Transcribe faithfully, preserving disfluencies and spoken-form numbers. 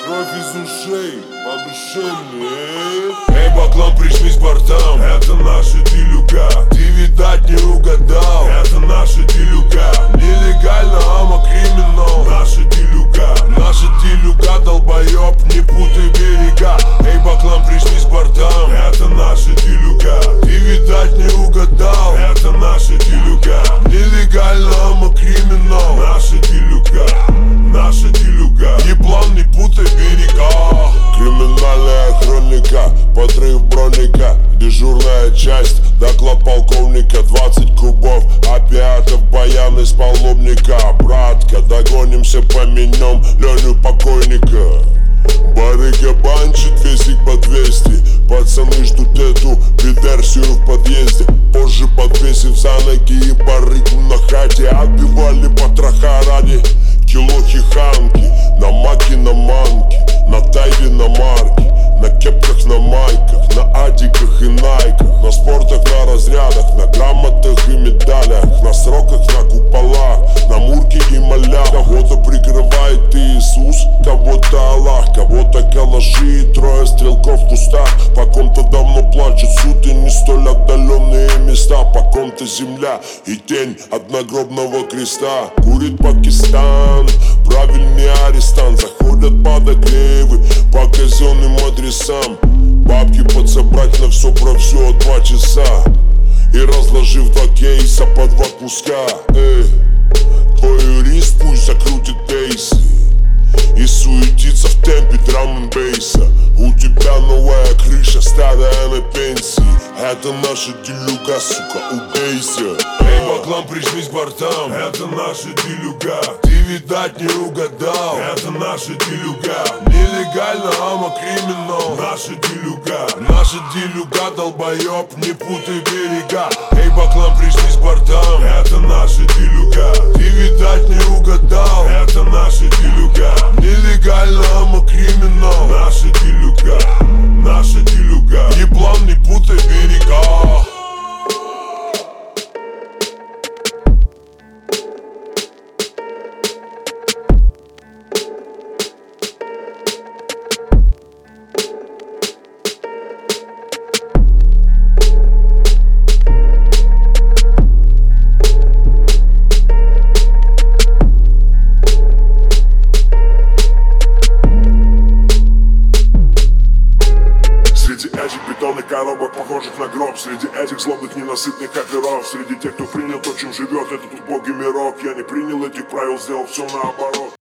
Кровь из ушей, по душе мне. Эй, баклан, пришли с бортам. Это наши делюга. Ты, видать, не угадал. Это наши делюга. Нелегально, ама криминал. Наши делюга. Наши делюга, долбоёб, не путай берега. Эй, баклан, пришли с бортам. Это наши делюга. Ты, видать, не угадал. Это наши делюга. Нелегально, ама криминал. Наши делюга. Наши делюга. Еблан, не путай берега. Криминальная хроника, подрыв броника. Дежурная часть, доклад полковника. Двадцать кубов опиатов, баян из паломника. Братка, догонимся, поменем Леню покойника. Барыга банчит, весик по двести. Пацаны ждут эту бедерсию в подъезде. Позже подвесив за ноги и барыгу на хате. Отбивали потроха ради килохи ханки. На маке, на манке, на тайде, на марке. На кепках, на майках, на адиках и найках. На спортах, на разрядах, на грамотах и медалях. На сроках, на куполах, на мурке и малях. Кого-то прикрывает Иисус, кого-то Аллах. Кого-то калаши и трое стрелков в кустах. По ком-то давно плачут суд и не столь отдаленные места. По ком-то земля и тень одногробного креста. Курит Пакистан, правильный арестант. Заходят подогревы по казенным адресам. Бабки подсобрать на все про все два часа. И разложив два кейса по два куска. Эй, твой юрист пусть закрутит бейсы и суетится в темпе драм-н-бейса. У тебя новая крыша, старая на пенсии. Это наша делюга, сука, убейся. Эй, баклан, прижмись к бортам. Это наша делюга. Ты, видать, не угадал. Это наша делюга. Нелегально, ама криминал. Наша делюга. Наша делюга, долбоёб, не путай берега. Эй, баклан, прижмись к бортам. Это наша делюга. Ты, видать, не угадал. Это наша делюга. Нелегально, ама криминал. Наша делюга. Наша делюга. Еблан, не путай берега. Этих бетонных коробок, похожих на гроб. Среди этих злобных ненасытных оперов. Среди тех, кто принял то, чем живет этот убогий мирок. Я не принял этих правил, сделал все наоборот.